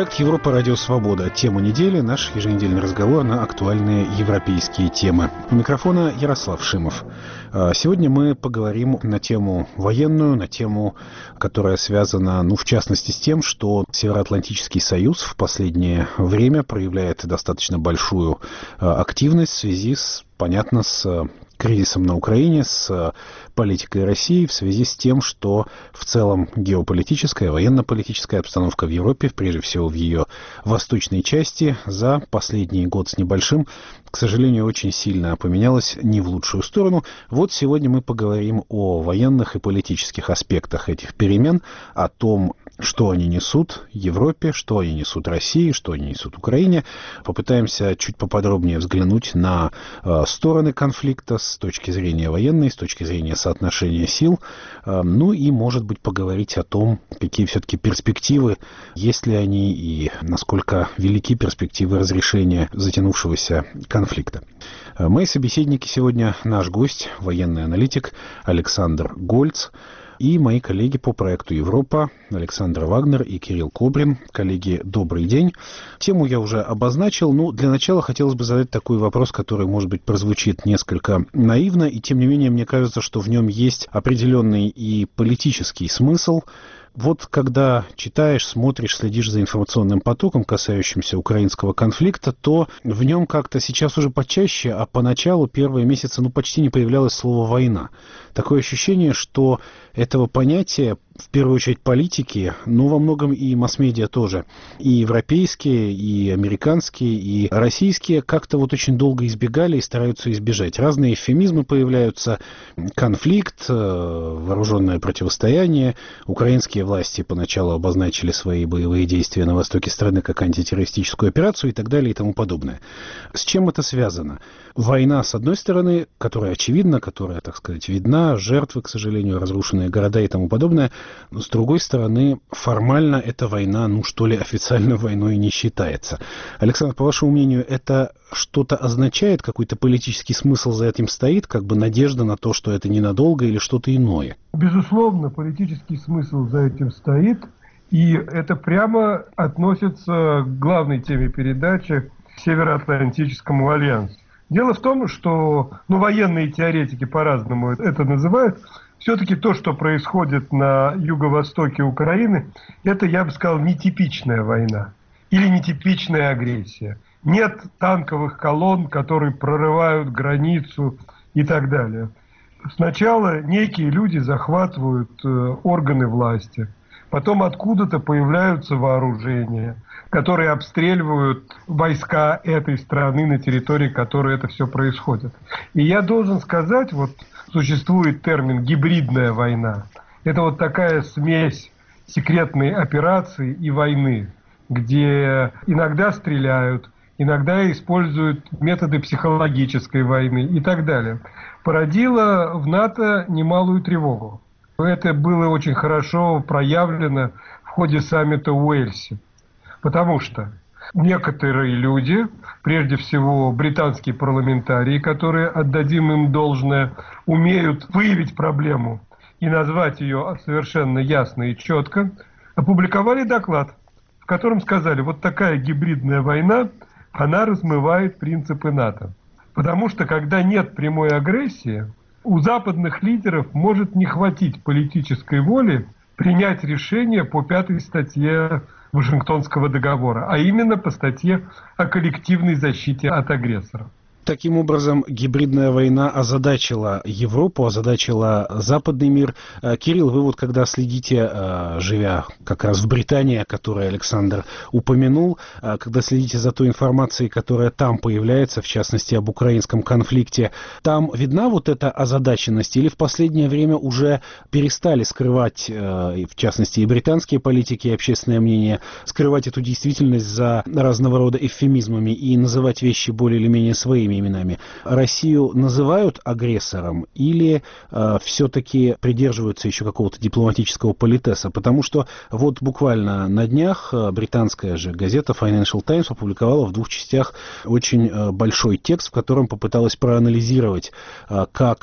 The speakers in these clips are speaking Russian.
Проект «Европа. Радио Свобода». Тема недели – наш еженедельный разговор на актуальные европейские темы. У микрофона Ярослав Шимов. Сегодня мы поговорим на тему военную, на тему, которая связана, в частности, с тем, что Североатлантический союз в последнее время проявляет достаточно большую активность в связи с кризисом на Украине, с политикой России, в связи с тем, что в целом геополитическая, военно-политическая обстановка в Европе, прежде всего в ее восточной части, за последний год с небольшим, к сожалению, очень сильно поменялась не в лучшую сторону. Вот сегодня мы поговорим о военных и политических аспектах этих перемен, о том, что они несут Европе, что они несут России, что они несут Украине. Попытаемся чуть поподробнее взглянуть на стороны конфликта с точки зрения военной, с точки зрения соотношения сил. И, может быть, поговорить о том, какие все-таки перспективы, есть ли они и насколько велики перспективы разрешения затянувшегося конфликта. Мои собеседники сегодня наш гость, военный аналитик Александр Гольц, и мои коллеги по проекту «Европа» Александр Вагнер и Кирилл Кобрин. Коллеги, добрый день. Тему я уже обозначил. Для начала хотелось бы задать такой вопрос, который, может быть, прозвучит несколько наивно, и тем не менее, мне кажется, что в нем есть определенный и политический смысл. Вот когда читаешь, смотришь, следишь за информационным потоком, касающимся украинского конфликта, то в нем как-то сейчас уже почаще, а поначалу первые месяцы почти не появлялось слово «война». Такое ощущение, что этого понятия, в первую очередь политики, во многом и масс-медиа тоже, и европейские, и американские, и российские, как-то очень долго избегали и стараются избежать. Разные эвфемизмы появляются: конфликт, вооруженное противостояние. Украинские власти поначалу обозначили свои боевые действия на востоке страны как антитеррористическую операцию и так далее и тому подобное. С чем это связано? Война, с одной стороны, которая очевидна, которая, так сказать, видна, жертвы, к сожалению, разрушенные города и тому подобное. Но, с другой стороны, формально эта война, официально войной не считается. Александр, по вашему мнению, это что-то означает, какой-то политический смысл за этим стоит, надежда на то, что это ненадолго или что-то иное? Безусловно, политический смысл за этим стоит, и это прямо относится к главной теме передачи — Североатлантическому альянсу. Дело в том, что военные теоретики по-разному это называют. Все-таки то, что происходит на юго-востоке Украины, это, я бы сказал, нетипичная война или нетипичная агрессия. Нет танковых колонн, которые прорывают границу и так далее. Сначала некие люди захватывают органы власти, потом откуда-то появляются вооружения, которые обстреливают войска этой страны, на территории которой это все происходит. И я должен сказать, существует термин «гибридная война». Это такая смесь секретной операции и войны, где иногда стреляют, иногда используют методы психологической войны и так далее. Породило в НАТО немалую тревогу. Это было очень хорошо проявлено в ходе саммита в Уэльсе. Потому что некоторые люди, прежде всего британские парламентарии, которые, отдадим им должное, умеют выявить проблему и назвать ее совершенно ясно и четко, опубликовали доклад, в котором сказали: такая гибридная война, она размывает принципы НАТО. Потому что, когда нет прямой агрессии, у западных лидеров может не хватить политической воли принять решение по 5 статье Вашингтонского договора, а именно по статье о коллективной защите от агрессора. Таким образом, гибридная война озадачила Европу, озадачила западный мир. Кирилл, вы когда следите, живя как раз в Британии, о которой Александр упомянул, когда следите за той информацией, которая там появляется, в частности, об украинском конфликте, там видна эта озадаченность, или в последнее время уже перестали скрывать, в частности, и британские политики, и общественное мнение, скрывать эту действительность за разного рода эвфемизмами и называть вещи более или менее своими именами? Россию называют агрессором или все-таки придерживаются еще какого-то дипломатического политеса? Потому что буквально на днях британская же газета Financial Times опубликовала в 2 частях очень большой текст, в котором попыталась проанализировать, как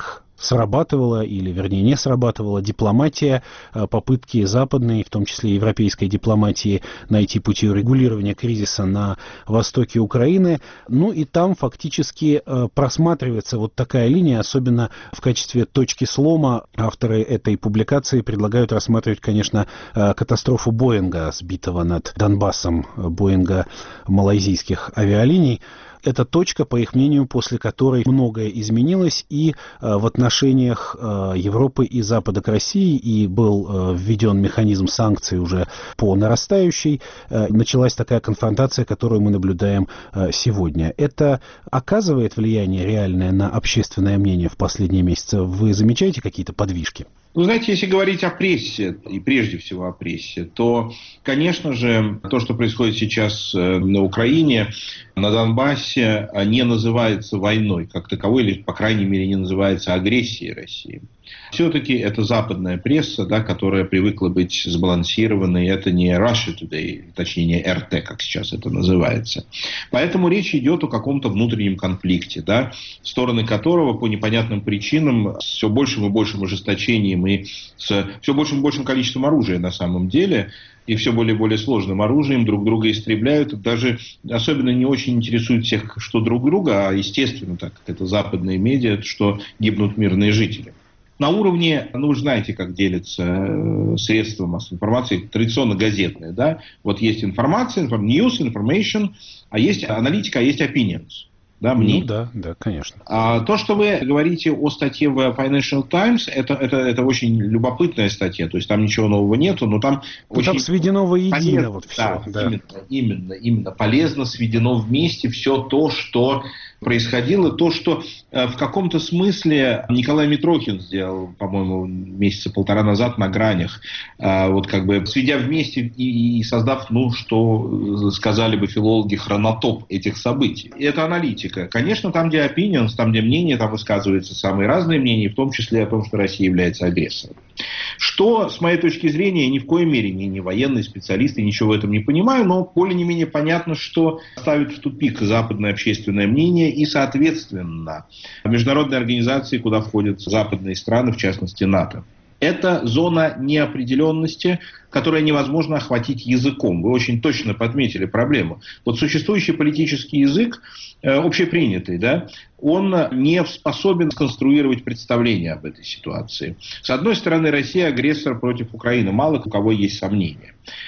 срабатывала или, вернее, не срабатывала дипломатия, попытки западной, в том числе европейской дипломатии, найти пути урегулирования кризиса на востоке Украины. Ну и там фактически просматривается вот такая линия, особенно в качестве точки слома. Авторы этой публикации предлагают рассматривать, конечно, катастрофу Боинга, сбитого над Донбассом, Боинга малайзийских авиалиний. Это точка, по их мнению, после которой многое изменилось и в отношениях Европы и Запада к России, и был введен механизм санкций уже по нарастающей. Началась такая конфронтация, которую мы наблюдаем сегодня. Это оказывает влияние реальное на общественное мнение в последние месяцы? Вы замечаете какие-то подвижки? Ну, знаете, если говорить о прессе, и прежде всего о прессе, то, конечно же, то, что происходит сейчас на Украине, на Донбассе, не называется войной как таковой, или, по крайней мере, не называется агрессией России. Все-таки это западная пресса, да, которая привыкла быть сбалансированной. Это не Russia Today, точнее не РТ, как сейчас это называется. Поэтому речь идет о каком-то внутреннем конфликте, да, стороны которого по непонятным причинам с все большим и большим ожесточением и с все большим и большим количеством оружия на самом деле и все более и более сложным оружием друг друга истребляют. Даже особенно не очень интересует всех, что друг друга, а естественно, так как это западные медиа, что гибнут мирные жители. На уровне, ну, вы знаете, как делятся средства массовой информации, традиционно газетные, да? Вот есть информация, news, information, а есть аналитика, а есть opinions. Да, ну да, конечно. А то, что вы говорите о статье в Financial Times, это очень любопытная статья. То есть там ничего нового нету, но там очень... Там сведено воедино вот все. Да. Именно. Полезно сведено вместе все то, что происходило. То, что в каком-то смысле Николай Митрохин сделал, по-моему, месяца полтора назад на гранях. Вот как бы сведя вместе и создав, ну, что сказали бы филологи, хронотоп этих событий. И это аналитика. Конечно, там, где opinions, там, где мнения, там высказываются самые разные мнения, в том числе о том, что Россия является агрессором. Что, с моей точки зрения, ни в коей мере не военный специалист, и ничего в этом не понимаю, но более не менее понятно, что ставит в тупик западное общественное мнение и, соответственно, международные организации, куда входят западные страны, в частности НАТО. Это зона неопределенности, которую невозможно охватить языком. Вы очень точно подметили проблему. Вот существующий политический язык, общепринятый, да, он не способен сконструировать представление об этой ситуации. С одной стороны, Россия агрессор против Украины. Мало у кого есть сомнения.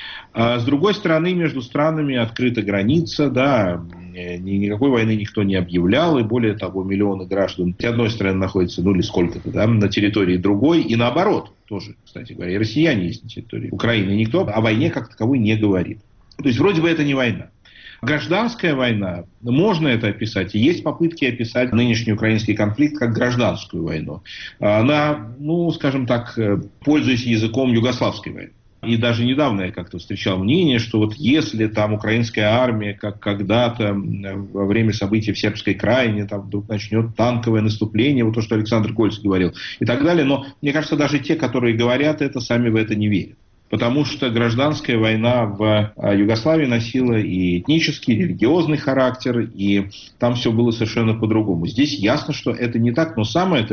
С другой стороны, между странами открыта граница, да, никакой войны никто не объявлял, и более того, миллионы граждан с одной стороны находятся, ну или сколько-то, да, на территории другой, и наоборот, тоже, кстати говоря, и россияне есть на территории Украины, и никто о войне как таковой не говорит. То есть, вроде бы это не война. Гражданская война, можно это описать, и есть попытки описать нынешний украинский конфликт как гражданскую войну. Она, ну, скажем так, пользуясь языком югославской войны. И даже недавно я как-то встречал мнение, что вот если там украинская армия, как когда-то во время событий в Сербской Крайне, там вдруг начнет танковое наступление, вот то, что Александр Кольц говорил, и так далее. Но мне кажется, даже те, которые говорят это, сами в это не верят. Потому что гражданская война в Югославии носила и этнический, и религиозный характер, и там все было совершенно по-другому. Здесь ясно, что это не так, но самое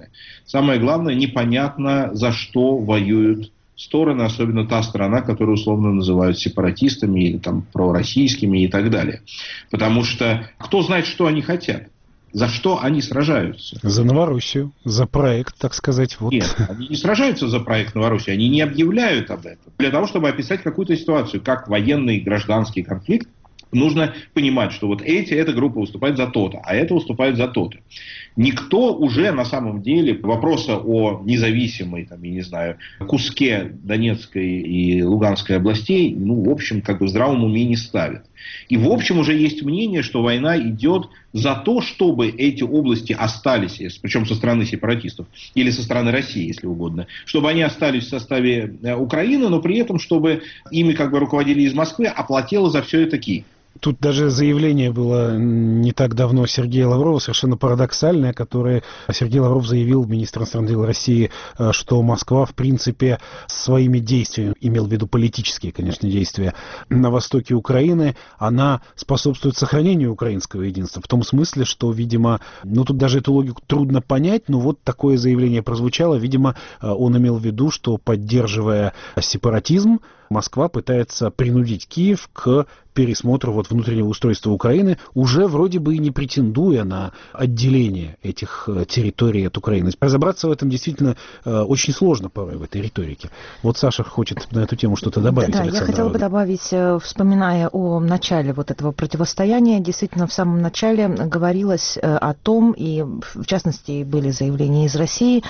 главное, непонятно, за что воюют стороны, особенно та сторона, которую условно называют сепаратистами или там пророссийскими и так далее. Потому что кто знает, что они хотят? За что они сражаются? За Новороссию, за проект, так сказать. Вот. Нет, они не сражаются за проект Новороссии, они не объявляют об этом. Для того, чтобы описать какую-то ситуацию, как военный гражданский конфликт, нужно понимать, что вот эта группа выступает за то-то, а эта выступает за то-то. Никто уже на самом деле вопроса о независимой, там, я не знаю, куске Донецкой и Луганской областей, ну, в общем, как бы в здравом уме не ставит. И, в общем, уже есть мнение, что война идет за то, чтобы эти области остались, причем со стороны сепаратистов, или со стороны России, если угодно, чтобы они остались в составе Украины, но при этом, чтобы ими как бы руководили из Москвы, а платила за все это Киев. Тут даже заявление было не так давно Сергея Лаврова, совершенно парадоксальное, которое Сергей Лавров заявил, министр иностранных дел России, что Москва, в принципе, своими действиями, имел в виду политические, конечно, действия, на востоке Украины, она способствует сохранению украинского единства. В том смысле, что, видимо, тут даже эту логику трудно понять, но вот такое заявление прозвучало. Видимо, он имел в виду, что, поддерживая сепаратизм, Москва пытается принудить Киев к пересмотру внутреннего устройства Украины, уже вроде бы и не претендуя на отделение этих территорий от Украины. Разобраться в этом действительно очень сложно порой, в этой риторике. Вот Саша хочет на эту тему что-то добавить. Да, я хотела бы добавить, вспоминая о начале этого противостояния, действительно, в самом начале говорилось о том, и в частности были заявления из России,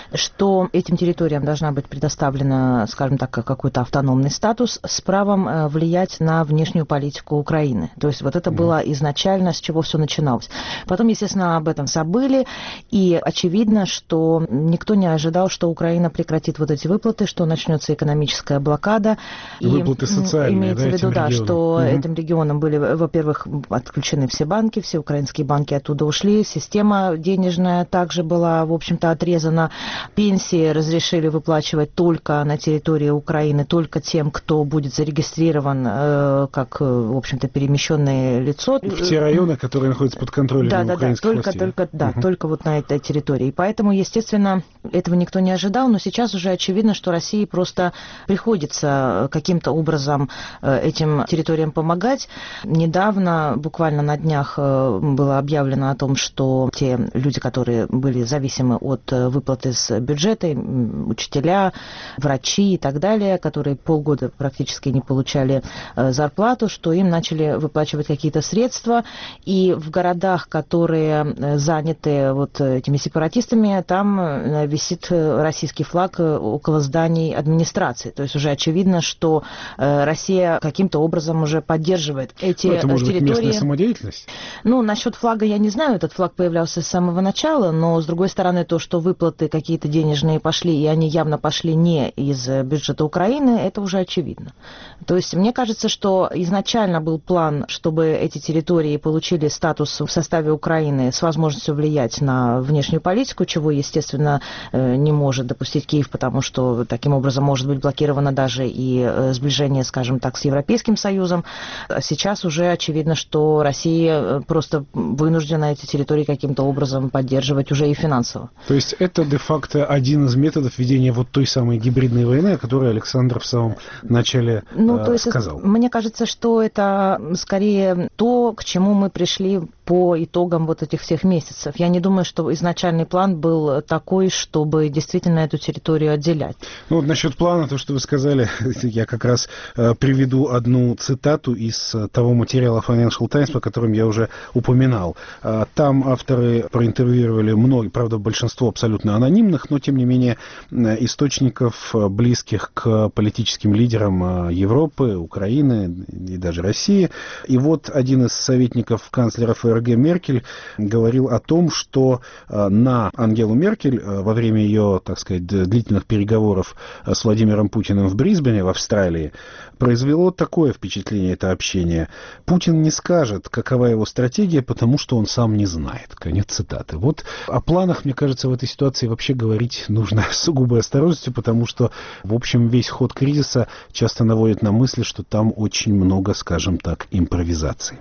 что этим территориям должна быть предоставлена, скажем так, какой-то автономный статус с правом влиять на внешнюю политику Украины. То есть это было изначально, с чего все начиналось. Потом, естественно, об этом забыли, и очевидно, что никто не ожидал, что Украина прекратит эти выплаты, что начнется экономическая блокада. Выплаты социальные, имеется в виду, что этим регионам были, во-первых, отключены все банки, все украинские банки оттуда ушли, система денежная также была, в общем-то, отрезана, пенсии разрешили выплачивать только на территории Украины, только тем, кто будет зарегистрирован как, в общем-то, перемещенное лицо. В те районы, которые находятся под контролем украинских властей. Только на этой территории. И поэтому, естественно, этого никто не ожидал, но сейчас уже очевидно, что России просто приходится каким-то образом этим территориям помогать. Недавно, буквально на днях, было объявлено о том, что те люди, которые были зависимы от выплаты с бюджета, учителя, врачи и так далее, которые полгода практически не получали зарплату, что им начали выплачивать какие-то средства, и в городах, которые заняты этими сепаратистами, там висит российский флаг около зданий администрации. То есть уже очевидно, что Россия каким-то образом уже поддерживает эти территории. Это может быть местная самодеятельность? Насчет флага я не знаю, этот флаг появлялся с самого начала, но, с другой стороны, то, что выплаты какие-то денежные пошли, и они явно пошли не из бюджета Украины, это уже очевидно. То есть мне кажется, что изначально был план, чтобы эти территории получили статус в составе Украины с возможностью влиять на внешнюю политику, чего, естественно, не может допустить Киев, потому что таким образом может быть блокировано даже и сближение, скажем так, с Европейским Союзом. Сейчас уже очевидно, что Россия просто вынуждена эти территории каким-то образом поддерживать уже и финансово. То есть это де-факто один из методов ведения той самой гибридной войны, о которой Александр в самом начале сказал. Мне кажется, что это скорее то, к чему мы пришли по итогам этих всех месяцев. Я не думаю, что изначальный план был такой, чтобы действительно эту территорию отделять. Насчет плана, то, что вы сказали, я как раз приведу одну цитату из того материала Financial Times, по которым я уже упоминал. Там авторы проинтервьюировали правда, большинство абсолютно анонимных, но, тем не менее, источников, близких к политическим лидерам Европы, Украины и даже России. И один из советников канцлера ФРГ Меркель говорил о том, что на Ангелу Меркель во время ее, так сказать, длительных переговоров с Владимиром Путиным в Брисбене, в Австралии, произвело такое впечатление это общение. Путин не скажет, какова его стратегия, потому что он сам не знает. Конец цитаты. О планах, мне кажется, в этой ситуации вообще говорить нужно с сугубой осторожностью, потому что, в общем, весь ход кризиса часто наводит на мысль, что там очень много, скажем так, импровизации.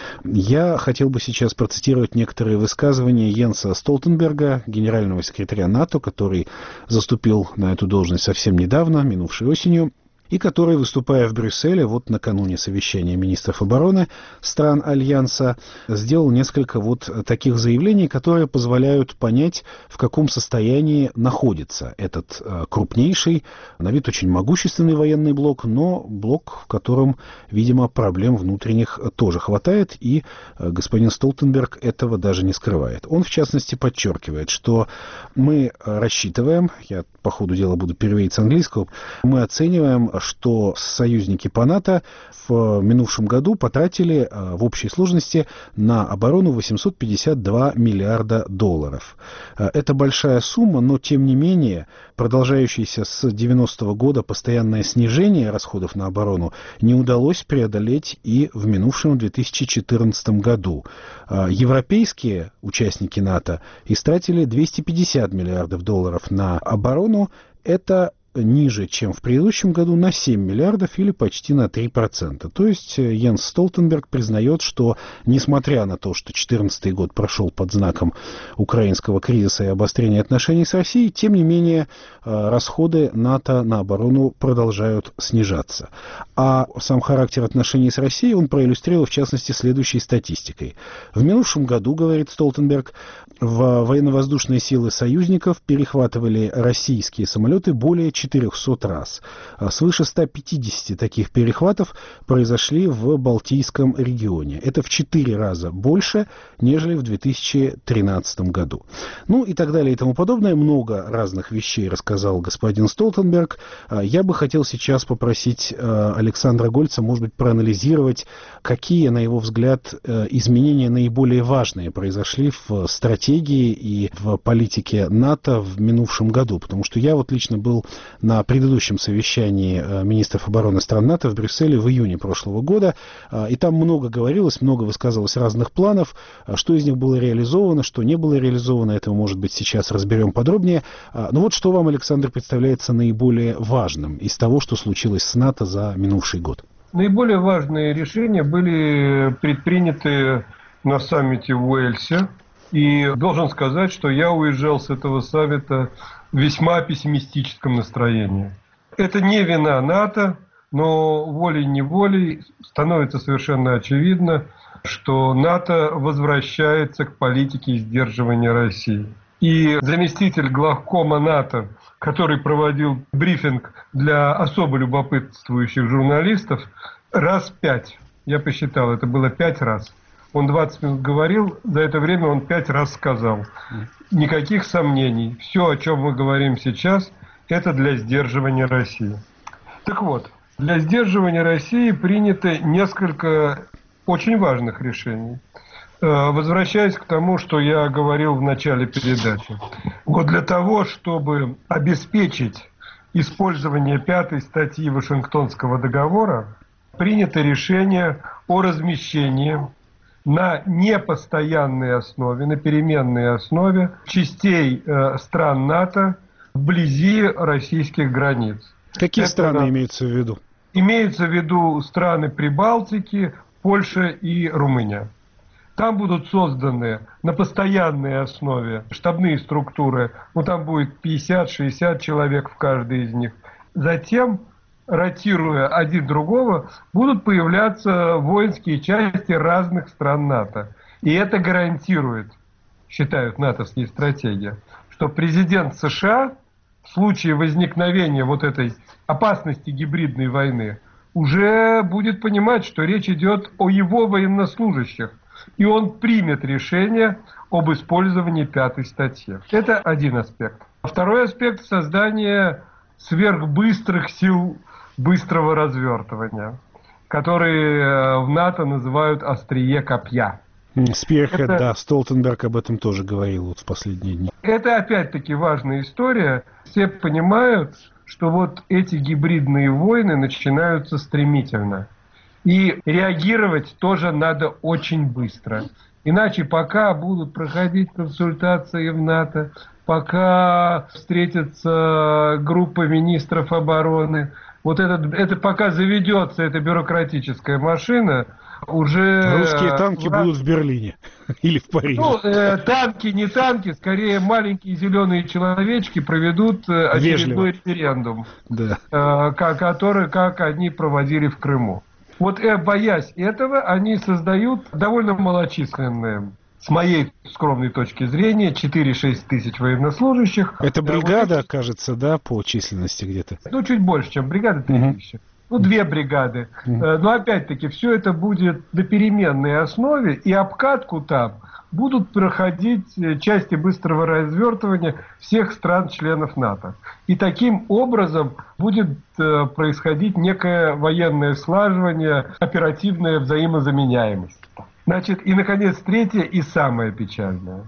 Я хотел бы сейчас процитировать некоторые высказывания Йенса Столтенберга, генерального секретаря НАТО, который заступил на эту должность совсем недавно, минувшей осенью, и который, выступая в Брюсселе, накануне совещания министров обороны стран Альянса, сделал несколько таких заявлений, которые позволяют понять, в каком состоянии находится этот крупнейший, на вид очень могущественный военный блок, но блок, в котором, видимо, проблем внутренних тоже хватает, и господин Столтенберг этого даже не скрывает. Он, в частности, подчеркивает, что мы рассчитываем, я по ходу дела буду переводить с английского, мы оцениваем, что союзники по НАТО в минувшем году потратили в общей сложности на оборону 852 миллиарда долларов. Это большая сумма, но тем не менее продолжающееся с 90-го года постоянное снижение расходов на оборону не удалось преодолеть и в минувшем 2014 году. Европейские участники НАТО истратили 250 миллиардов долларов на оборону. Это ниже, чем в предыдущем году, на 7 миллиардов или почти на 3%. То есть Йенс Столтенберг признает, что несмотря на то, что 2014 год прошел под знаком украинского кризиса и обострения отношений с Россией, тем не менее расходы НАТО на оборону продолжают снижаться. А сам характер отношений с Россией он проиллюстрировал, в частности, следующей статистикой. В минувшем году, говорит Столтенберг, в военно-воздушные силы союзников перехватывали российские самолеты более 400 раз. Свыше 150 таких перехватов произошли в Балтийском регионе. Это в 4 раза больше, нежели в 2013 году. Ну и так далее и тому подобное. Много разных вещей рассказал господин Столтенберг. Я бы хотел сейчас попросить Александра Гольца, может быть, проанализировать, какие, на его взгляд, изменения наиболее важные произошли в стратегии и в политике НАТО в минувшем году. Потому что я вот лично был на предыдущем совещании министров обороны стран НАТО в Брюсселе в июне прошлого года, и там много говорилось, много высказывалось разных планов, что из них было реализовано, что не было реализовано, это, может быть, сейчас разберем подробнее. Но вот что вам, Александр, представляется наиболее важным из того, что случилось с НАТО за минувший год? Наиболее важные решения были предприняты на саммите в Уэльсе. И должен сказать, что я уезжал с этого саммита в весьма пессимистическом настроении. Это не вина НАТО, но волей-неволей становится совершенно очевидно, что НАТО возвращается к политике сдерживания России. И заместитель главкома НАТО, который проводил брифинг для особо любопытствующих журналистов, раз 5, я посчитал, это было 5 раз. Он 20 минут говорил, за это время он 5 раз сказал. Никаких сомнений. Все, о чем мы говорим сейчас, это для сдерживания России. Так вот, для сдерживания России принято несколько очень важных решений. Возвращаясь к тому, что я говорил в начале передачи. Вот для того, чтобы обеспечить использование 5-й статьи Вашингтонского договора, принято решение о размещении на непостоянной основе, на переменной основе частей стран НАТО вблизи российских границ. Какие страны имеются в виду? Имеются в виду страны Прибалтики, Польша и Румыния. Там будут созданы на постоянной основе штабные структуры, там будет 50-60 человек в каждой из них. Затем, ротируя один другого, будут появляться воинские части разных стран НАТО. И это гарантирует, считают натовские стратеги, что президент США в случае возникновения вот этой опасности гибридной войны уже будет понимать, что речь идет о его военнослужащих. И он примет решение об использовании 5-й статьи. Это один аспект. Второй аспект – создание сверхбыстрых сил быстрого развертывания, которые в НАТО называют острие копья. Спирхед, да, Столтенберг об этом тоже говорил вот в последние дни. Это опять-таки важная история. Все понимают, что вот эти гибридные войны начинаются стремительно. И реагировать тоже надо очень быстро. Иначе пока будут проходить консультации в НАТО, пока встретятся группа министров обороны, вот это пока заведется эта бюрократическая машина, уже... Русские танки будут в Берлине или в Париже. Танки, не танки, скорее маленькие зеленые человечки проведут очередной референдум, да. Который, как они проводили в Крыму. Вот боясь этого, они создают довольно малочисленные, с моей скромной точки зрения, 4-6 тысяч военнослужащих. Это бригада, кажется, да, по численности где-то? Чуть больше, чем бригада, 3 тысячи. 2 бригады. Но опять-таки все это будет на переменной основе, и обкатку там будут проходить части быстрого развертывания всех стран-членов НАТО. И таким образом будет происходить некое военное слаживание, оперативная взаимозаменяемость. Значит, и, наконец, третье и самое печальное.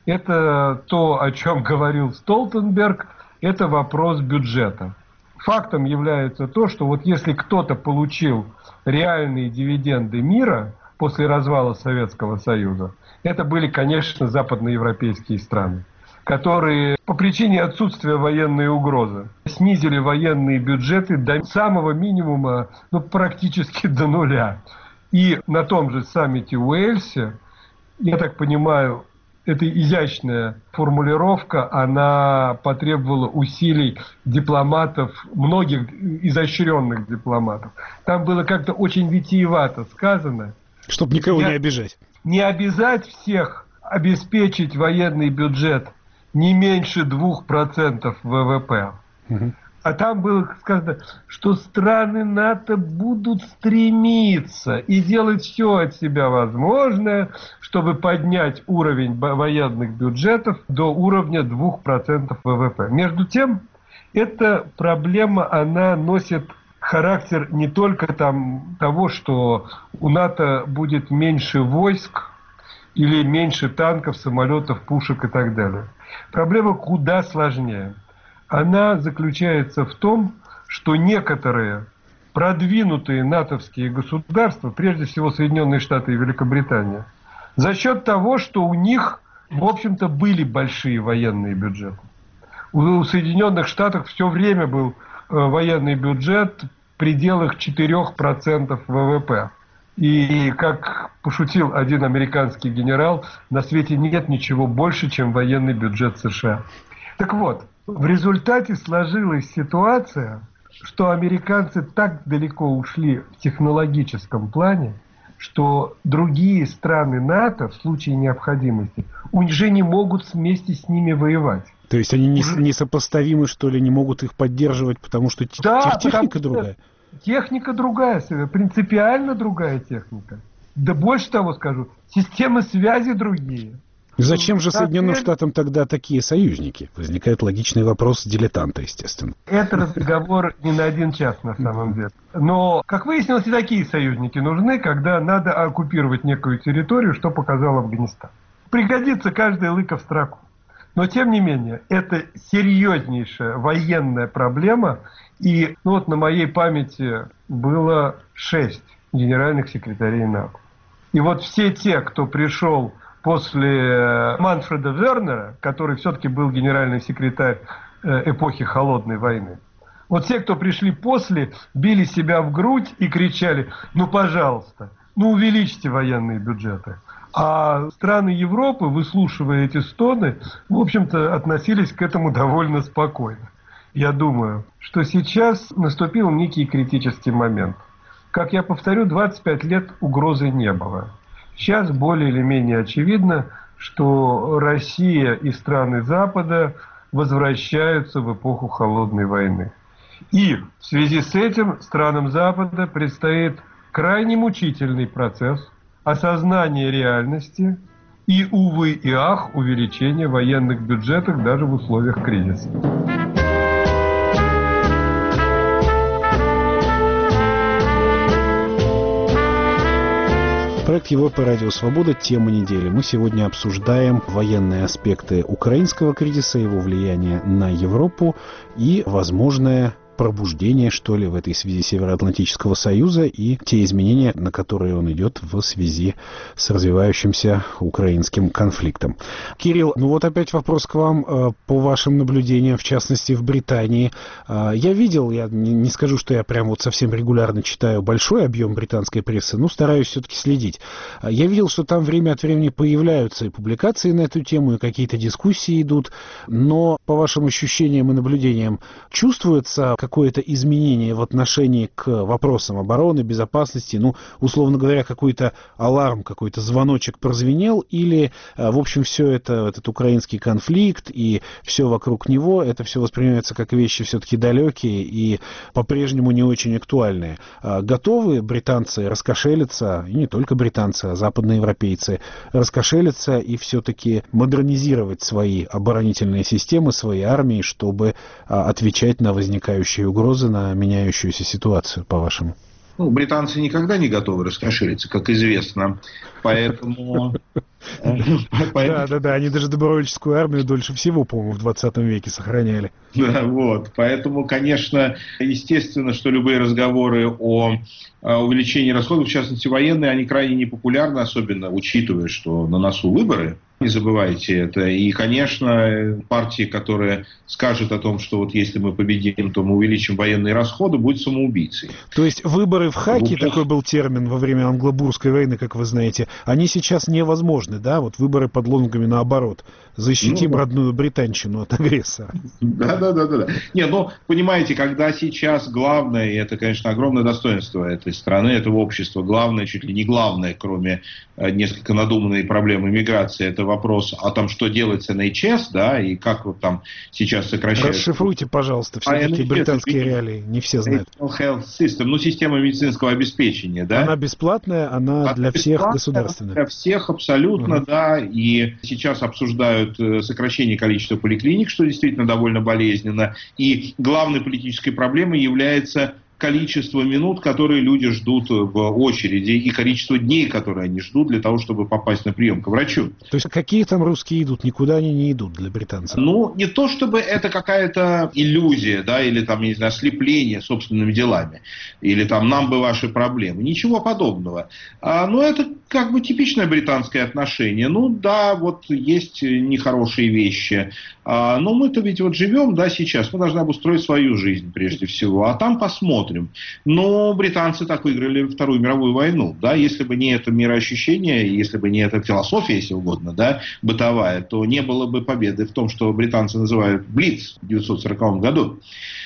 Это то, о чем говорил Столтенберг, это вопрос бюджета. Фактом является то, что вот если кто-то получил реальные дивиденды мира после развала Советского Союза, это были, конечно, западноевропейские страны, которые по причине отсутствия военной угрозы снизили военные бюджеты до самого минимума, практически до нуля. И на том же саммите в Уэльсе, я так понимаю, эта изящная формулировка, она потребовала усилий дипломатов, многих изощренных дипломатов. Там было как-то очень витиевато сказано. Чтобы никого не обижать. Не обязать всех обеспечить военный бюджет не меньше 2% ВВП. А там было сказано, что страны НАТО будут стремиться и делать все от себя возможное, чтобы поднять уровень военных бюджетов до уровня 2% ВВП. Между тем, эта проблема, она носит характер не только того, что у НАТО будет меньше войск или меньше танков, самолетов, пушек и так далее. Проблема куда сложнее. Она заключается в том, что некоторые продвинутые натовские государства, прежде всего Соединенные Штаты и Великобритания, за счет того, что у них, в общем-то, были большие военные бюджеты. У Соединенных Штатов все время был военный бюджет в пределах 4% ВВП. И, как пошутил один американский генерал, на свете нет ничего больше, чем военный бюджет США. Так вот, в результате сложилась ситуация, что американцы так далеко ушли в технологическом плане, что другие страны НАТО в случае необходимости уже не могут вместе с ними воевать. То есть они несопоставимы, что ли, не могут их поддерживать, потому что техника другая? Техника другая, принципиально другая техника. Да больше того скажу, системы связи другие. Зачем же Соединенным Штатам тогда такие союзники? Возникает логичный вопрос дилетанта, естественно. Это разговор не на один час, на самом деле. Но, как выяснилось, и такие союзники нужны, когда надо оккупировать некую территорию, что показал Афганистан. Пригодится каждая лыка в строку. Но, тем не менее, это серьезнейшая военная проблема. И на моей памяти было 6 генеральных секретарей НАТО. И вот все те, кто пришел после Манфреда Вернера, который все-таки был генеральный секретарь эпохи Холодной войны, вот те, кто пришли после, били себя в грудь и кричали: пожалуйста, увеличьте военные бюджеты. А страны Европы, выслушивая эти стоны, в общем-то, относились к этому довольно спокойно. Я думаю, что сейчас наступил некий критический момент. Как я повторю, 25 лет угрозы не было. Сейчас более или менее очевидно, что Россия и страны Запада возвращаются в эпоху Холодной войны. И в связи с этим странам Запада предстоит крайне мучительный процесс осознания реальности и, увы и ах, увеличения военных бюджетов даже в условиях кризиса. Проект Европа Радио Свобода. Тема недели. Мы сегодня обсуждаем военные аспекты украинского кризиса, его влияние на Европу и возможное пробуждение, что ли, в этой связи Североатлантического союза и те изменения, на которые он идет в связи с развивающимся украинским конфликтом. Кирилл, опять вопрос к вам по вашим наблюдениям, в частности, в Британии. Я видел, я не скажу, что я прям совсем регулярно читаю большой объем британской прессы, но стараюсь все-таки следить. Я видел, что там время от времени появляются и публикации на эту тему, и какие-то дискуссии идут, но по вашим ощущениям и наблюдениям чувствуется какое-то изменение в отношении к вопросам обороны, безопасности, ну, условно говоря, какой-то аларм, какой-то звоночек прозвенел, или, в общем, все это, этот украинский конфликт и все вокруг него, это все воспринимается как вещи все-таки далекие и по-прежнему не очень актуальные. Готовы британцы раскошелиться, и не только британцы, а западноевропейцы, раскошелиться и все-таки модернизировать свои оборонительные системы, свои армии, чтобы отвечать на возникающие угрозы, на меняющуюся ситуацию, по-вашему? Ну, британцы никогда не готовы раскошелиться, как известно. Поэтому... Да, они даже добровольческую армию дольше всего, по-моему, в 20 веке сохраняли. Да, вот. Поэтому, конечно, естественно, что любые разговоры о увеличении расходов, в частности военные, они крайне непопулярны, особенно учитывая, что на носу выборы. Не забывайте это. И, конечно, партии, которая скажет о том, что вот если мы победим, то мы увеличим военные расходы, будет самоубийцей. То есть выборы в хаке, такой был термин во время Англо-Бурской войны, как вы знаете, они сейчас невозможны, да? Вот выборы под лозунгами наоборот. Защитим родную британщину от агрессора. Да. Не, ну, понимаете, когда сейчас главное, и это, конечно, огромное достоинство этой страны, этого общества, главное, чуть ли не главное, кроме несколько надуманной проблемы миграции, это вопрос о том, что делать с NHS, да, и как вот там сейчас сокращают. Расшифруйте, пожалуйста, все-таки британские реалии, не все знают. Health System, ну, система медицинского обеспечения, да. Она бесплатная, она для всех государственная. Для всех абсолютно, да, и сейчас обсуждают сокращение количества поликлиник, что действительно довольно болезненно, и главной политической проблемой является количество минут, которые люди ждут в очереди, и количество дней, которые они ждут для того, чтобы попасть на прием к врачу. То есть какие там русские идут? Никуда они не идут для британцев? Ну, не то чтобы это какая-то иллюзия, да, или там, не знаю, ослепление собственными делами, или там нам бы ваши проблемы. Ничего подобного. Но это как бы типичное британское отношение. Ну да, вот есть нехорошие вещи. Но мы-то ведь вот живем, да, сейчас. Мы должны обустроить свою жизнь прежде всего, а там посмотрим. Но британцы так выиграли Вторую мировую войну. Да? Если бы не это мироощущение, если бы не эта философия, если угодно, да, бытовая, то не было бы победы в том, что британцы называют Блиц в 1940 году.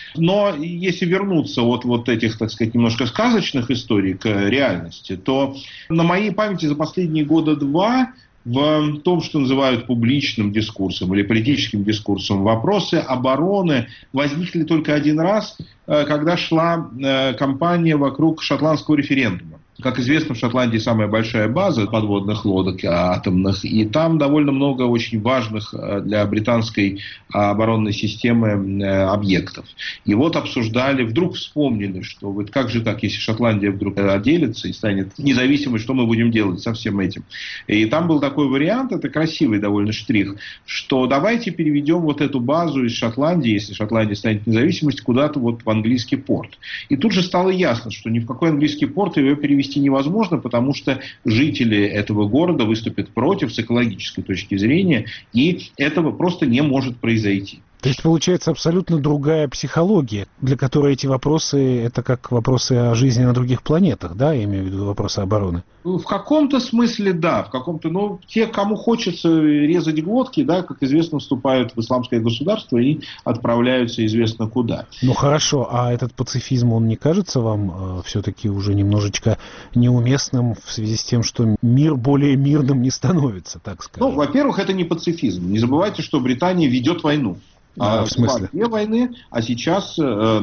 Но если вернуться от вот этих, так сказать, немножко сказочных историй к реальности, то на моей памяти за последние года два в том, что называют публичным дискурсом или политическим дискурсом, вопросы обороны возникли только один раз, когда шла кампания вокруг шотландского референдума. Как известно, в Шотландии самая большая база подводных лодок атомных, и там довольно много очень важных для британской оборонной системы объектов. И вот обсуждали, вдруг вспомнили, что вот как же так, если Шотландия вдруг отделится и станет независимой, что мы будем делать со всем этим? И там был такой вариант, это красивый довольно штрих, что давайте переведем вот эту базу из Шотландии, если Шотландия станет независимой, куда-то вот в английский порт. И тут же стало ясно, что ни в какой английский порт ее перевести невозможно, потому что жители этого города выступят против с экологической точки зрения, и этого просто не может произойти. То есть получается абсолютно другая психология, для которой эти вопросы, это как вопросы о жизни на других планетах, да, я имею в виду вопросы обороны? В каком-то смысле да, в каком-то, но те, кому хочется резать глотки, да, как известно, вступают в исламское государство и отправляются известно куда. Ну хорошо, а этот пацифизм, он не кажется вам все-таки уже немножечко неуместным в связи с тем, что мир более мирным не становится, так сказать? Ну, во-первых, это не пацифизм. Не забывайте, что Британия ведет войну. В смысле? Две войны, а сейчас,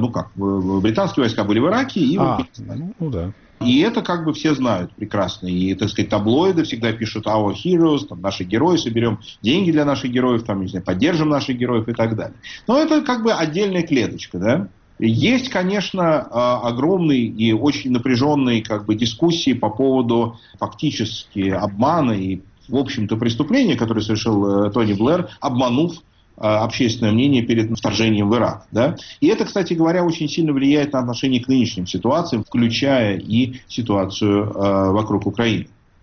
британские войска были в Ираке и в Афганистане. Ну да. И это как бы все знают прекрасно. И, так сказать, таблоиды всегда пишут «Our heroes», там, наши герои, соберем деньги для наших героев, там, не знаю, поддержим наших героев и так далее. Но это как бы отдельная клеточка, да. Есть, конечно, огромные и очень напряженные как бы дискуссии по поводу фактически обмана и, в общем-то, преступления, которое совершил Тони Блэр, обманув общественное мнение перед вторжением в Ирак. Да? И это, кстати говоря, очень сильно влияет на отношение к нынешним ситуациям, включая и ситуацию вокруг Украины.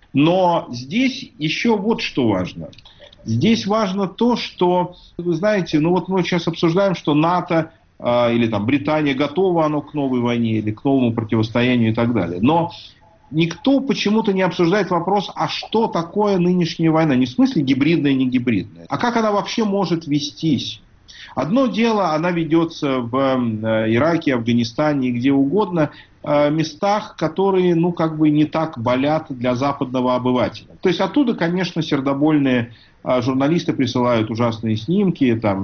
Но здесь еще вот что важно. Здесь важно то, что, вы знаете, ну вот мы сейчас обсуждаем, что НАТО или там Британия готова оно к новой войне или к новому противостоянию и так далее. Но никто почему-то не обсуждает вопрос, а что такое нынешняя война? Не в смысле гибридная, не гибридная, а как она вообще может вестись? Одно дело, она ведется в Ираке, Афганистане и где угодно, местах, которые, не так болят для западного обывателя. То есть оттуда, конечно, сердобольные журналисты присылают ужасные снимки,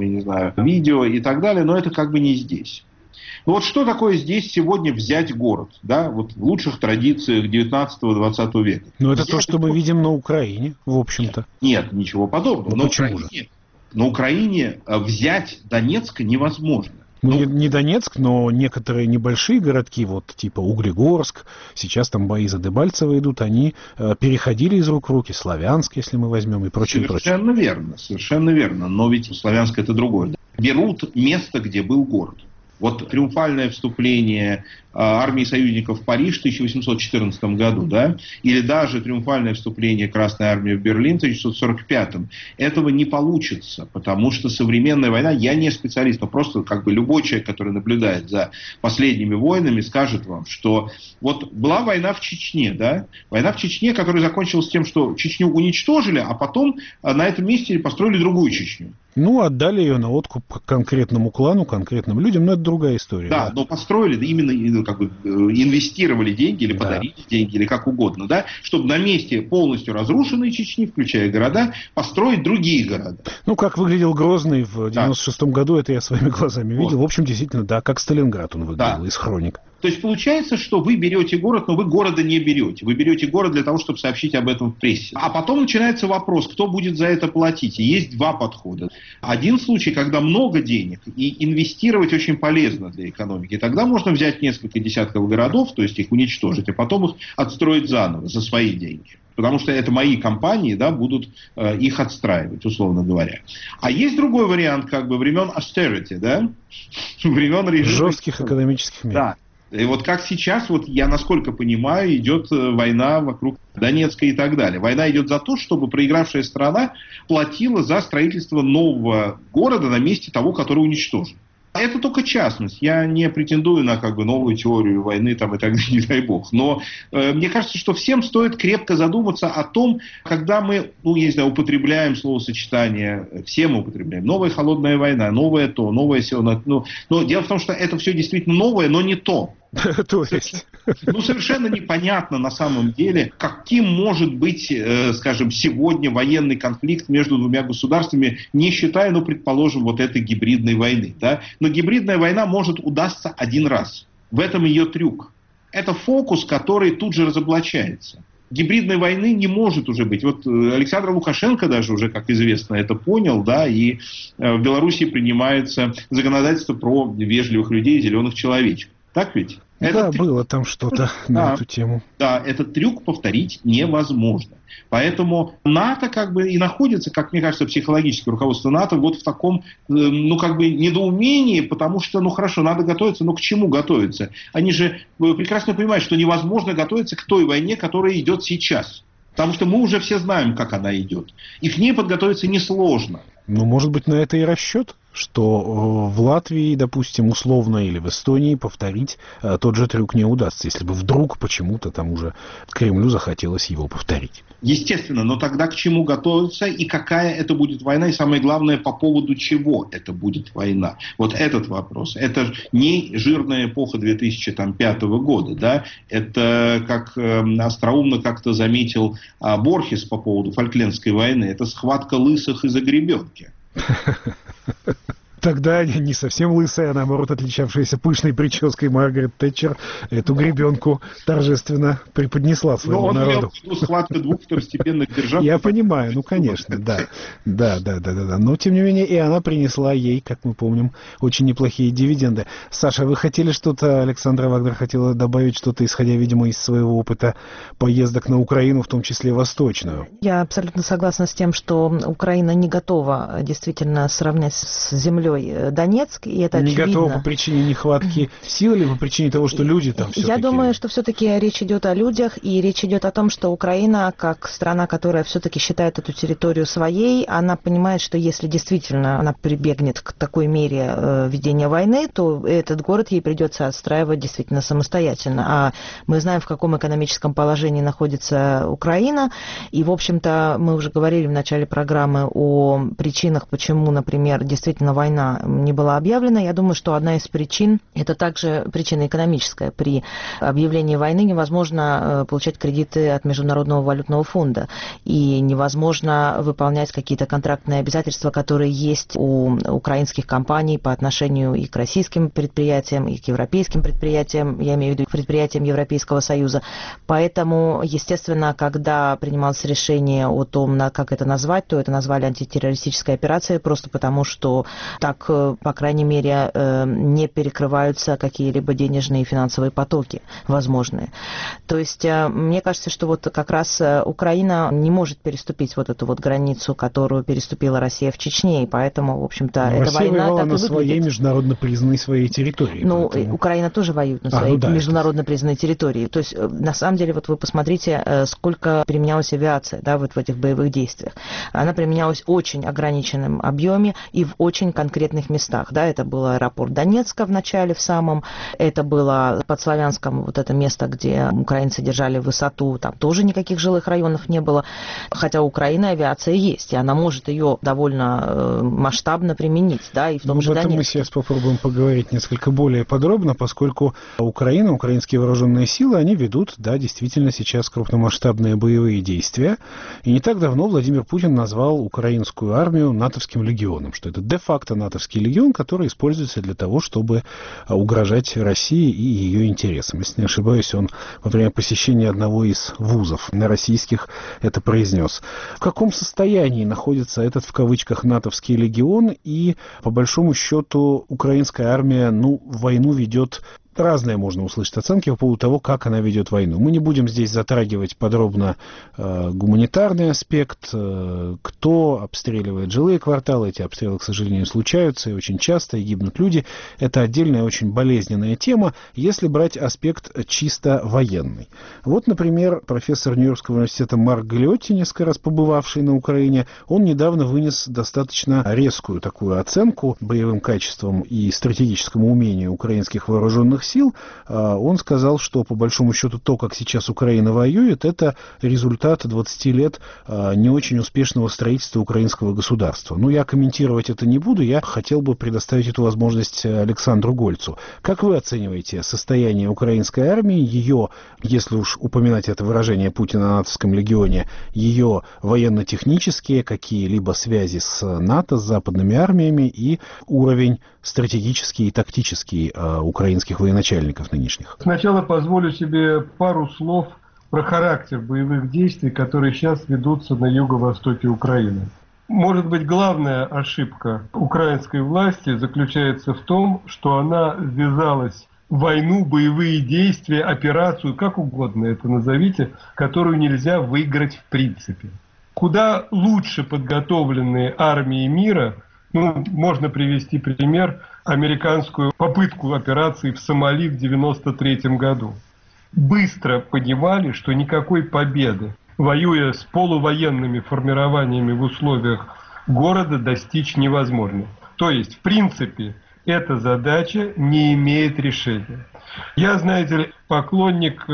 видео и так далее, но это не здесь. Но вот что такое здесь сегодня взять город, в лучших традициях 19-20 века? Это то, что мы видим на Украине, в общем-то. Нет, ничего подобного. На Украине взять Донецк невозможно. Не Донецк, но некоторые небольшие городки, типа Углегорск, сейчас там бои за Дебальцево идут, они переходили из рук в руки. Славянск, если мы возьмем, и прочее. Совершенно верно. Но ведь Славянск это другое. Берут место, где был город. Вот триумфальное вступление армии союзников в Париж в 1814 году, или даже триумфальное вступление Красной армии в Берлин в 1945, этого не получится, потому что современная война, я не специалист, но просто любой человек, который наблюдает за последними войнами, скажет вам, что была война в Чечне, война в Чечне, которая закончилась тем, что Чечню уничтожили, а потом на этом месте построили другую Чечню. Отдали ее на откуп конкретному клану, конкретным людям, но это другая история. Да, но построили, именно инвестировали деньги или подарили деньги, или как угодно, чтобы на месте полностью разрушенной Чечни, включая города, построить другие города. Как выглядел Грозный в 96-м году, это я своими глазами видел. В общем, действительно, как Сталинград он выглядел из хроник. То есть получается, что вы берете город, но вы города не берете. Вы берете город для того, чтобы сообщить об этом в прессе. А потом начинается вопрос, кто будет за это платить. И есть два подхода. Один случай, когда много денег, и инвестировать очень полезно для экономики. Тогда можно взять несколько десятков городов, то есть их уничтожить, а потом их отстроить заново за свои деньги. Потому что это мои компании, будут их отстраивать, условно говоря. А есть другой вариант, времен austerity, времен режима. Жестких экономических мер. Да. И как сейчас, я насколько понимаю, идет война вокруг Донецка и так далее. Война идет за то, чтобы проигравшая страна платила за строительство нового города на месте того, который уничтожен. Это только частность. Я не претендую на новую теорию войны и так далее, не дай бог. Но мне кажется, что всем стоит крепко задуматься о том, когда мы, употребляем словосочетание, все мы употребляем, новая холодная война, новое то, новое сё. Но дело в том, что это все действительно новое, но не то. То есть. Совершенно непонятно на самом деле, каким может быть, сегодня военный конфликт между двумя государствами, не считая, предположим, этой гибридной войны. Но гибридная война может удастся один раз. В этом ее трюк. Это фокус, который тут же разоблачается. Гибридной войны не может уже быть. Александр Лукашенко даже уже, как известно, это понял, и в Беларуси принимается законодательство про вежливых людей и зеленых человечков. Так ведь? Было там что-то на эту тему. Да, этот трюк повторить невозможно. Поэтому НАТО и находится, как мне кажется, психологическое руководство НАТО в таком, недоумении, потому что, хорошо, надо готовиться, но к чему готовиться? Они же прекрасно понимают, что невозможно готовиться к той войне, которая идет сейчас. Потому что мы уже все знаем, как она идет. И к ней подготовиться несложно. Может быть, на это и расчет? Что в Латвии, допустим, условно, или в Эстонии повторить тот же трюк не удастся, если бы вдруг почему-то там уже Кремлю захотелось его повторить. Естественно, но тогда к чему готовиться и какая это будет война, и самое главное, по поводу чего это будет война. Этот вопрос. Это не жирная эпоха 2005 года, это, как остроумно как-то заметил Борхес по поводу Фольклендской войны, это схватка лысых из-за гребенки. Тогда не совсем лысая, а наоборот отличавшаяся пышной прической Маргарет Тэтчер эту гребенку торжественно преподнесла своему народу. Схватка двух второстепенных держав. Я понимаю, конечно, да. Но, тем не менее, и она принесла ей, как мы помним, очень неплохие дивиденды. Саша, вы хотели что-то, Александра Вагнер хотела добавить что-то, исходя, видимо, из своего опыта поездок на Украину, в том числе восточную? Я абсолютно согласна с тем, что Украина не готова действительно сравнять с землей Донецк, и это очевидно. Не готова по причине нехватки сил или по причине того, что люди там все-таки? Я думаю, что все-таки речь идет о людях, и речь идет о том, что Украина, как страна, которая все-таки считает эту территорию своей, она понимает, что если действительно она прибегнет к такой мере ведения войны, то этот город ей придется отстраивать действительно самостоятельно. А мы знаем, в каком экономическом положении находится Украина, и, в общем-то, мы уже говорили в начале программы о причинах, почему, например, действительно война война не была объявлена. Я думаю, что одна из причин, это также причина экономическая. При объявлении войны невозможно получать кредиты от Международного валютного фонда, и невозможно выполнять какие-то контрактные обязательства, которые есть у украинских компаний по отношению и к российским предприятиям, и к европейским предприятиям, я имею в виду предприятиям Европейского Союза. Поэтому, естественно, когда принималось решение о том, как это назвать, то это назвали антитеррористической операцией, просто потому что так, по крайней мере, не перекрываются какие-либо денежные и финансовые потоки возможные. То есть, мне кажется, что вот как раз Украина не может переступить вот эту вот границу, которую переступила Россия в Чечне, и поэтому, в общем-то, эта война так и выглядит. На своей международно признанной своей территории. Ну, поэтому... Украина тоже воюет на своей международно признанной территории. То есть, на самом деле, вот вы посмотрите, сколько применялась авиация, да, вот в этих боевых действиях. Она применялась в очень ограниченном объеме и в очень конкретных местах. Да, это был аэропорт Донецка в начале, в самом, это было под Славянском, вот это место, где украинцы держали высоту, там тоже никаких жилых районов не было. Хотя у Украины авиация есть, и она может ее довольно масштабно применить, да, и в том же Донецке. Об этом мы сейчас попробуем поговорить несколько более подробно, поскольку Украина, украинские вооруженные силы, они ведут, да, действительно сейчас крупномасштабные боевые действия. И не так давно Владимир Путин назвал украинскую армию натовским легионом, что это де-факто натовский легион, который используется для того, чтобы угрожать России и ее интересам. Если не ошибаюсь, он во время посещения одного из вузов российских это произнес. В каком состоянии находится этот, в кавычках, натовский легион, и, по большому счету, украинская армия, войну ведет... Разные можно услышать оценки по поводу того, как она ведет войну. Мы не будем здесь затрагивать подробно гуманитарный аспект, кто обстреливает жилые кварталы. Эти обстрелы, к сожалению, случаются и очень часто, и гибнут люди. Это отдельная, очень болезненная тема, если брать аспект чисто военный. Вот, например, профессор Нью-Йоркского университета Марк Галиотти, несколько раз побывавший на Украине, он недавно вынес достаточно резкую такую оценку боевым качествам и стратегическому умению украинских вооруженных сил. Он сказал, что по большому счету то, как сейчас Украина воюет, это результат 20 лет не очень успешного строительства украинского государства. Я комментировать это не буду, я хотел бы предоставить эту возможность Александру Гольцу. Как вы оцениваете состояние украинской армии, ее, если уж упоминать это выражение Путина о натовском легионе, ее военно-технические какие-либо связи с НАТО, с западными армиями и уровень стратегический и тактический украинских военачальников нынешних? Сначала позволю себе пару слов про характер боевых действий, которые сейчас ведутся на юго-востоке Украины. Может быть, главная ошибка украинской власти заключается в том, что она ввязалась в войну, боевые действия, операцию, как угодно это назовите, которую нельзя выиграть в принципе. Куда лучше подготовленные армии мира, можно привести пример, американскую попытку операции в Сомали в 1993 году. Быстро понимали, что никакой победы, воюя с полувоенными формированиями в условиях города, достичь невозможно. То есть, в принципе, эта задача не имеет решения. Я, знаете ли, поклонник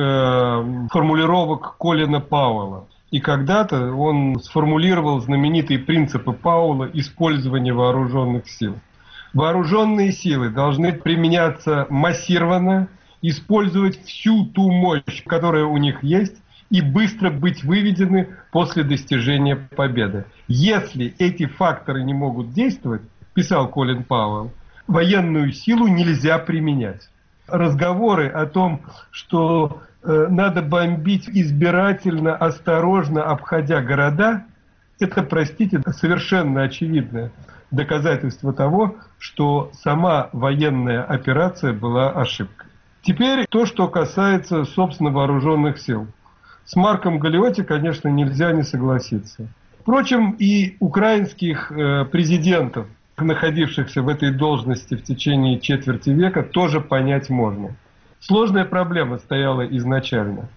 формулировок Колина Пауэлла. И когда-то он сформулировал знаменитые принципы Пауэлла использования вооруженных сил. Вооруженные силы должны применяться массированно, использовать всю ту мощь, которая у них есть, и быстро быть выведены после достижения победы. Если эти факторы не могут действовать, писал Колин Пауэлл, военную силу нельзя применять. Разговоры о том, что надо бомбить избирательно, осторожно, обходя города, это, простите, совершенно очевидное доказательство того, что сама военная операция была ошибкой. Теперь то, что касается, собственно, вооруженных сил. С Марком Галиотти, конечно, нельзя не согласиться. Впрочем, и украинских президентов, находившихся в этой должности в течение четверти века, тоже понять можно. Сложная проблема стояла изначально.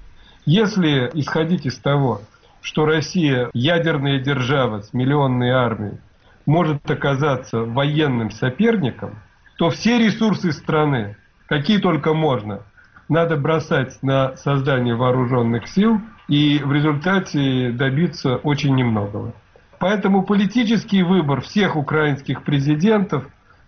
Если исходить из того, что Россия, ядерная держава с миллионной армией, может оказаться военным соперником, то все ресурсы страны, какие только можно, надо бросать на создание вооруженных сил и в результате добиться очень немногого. Поэтому политический выбор всех украинских президентов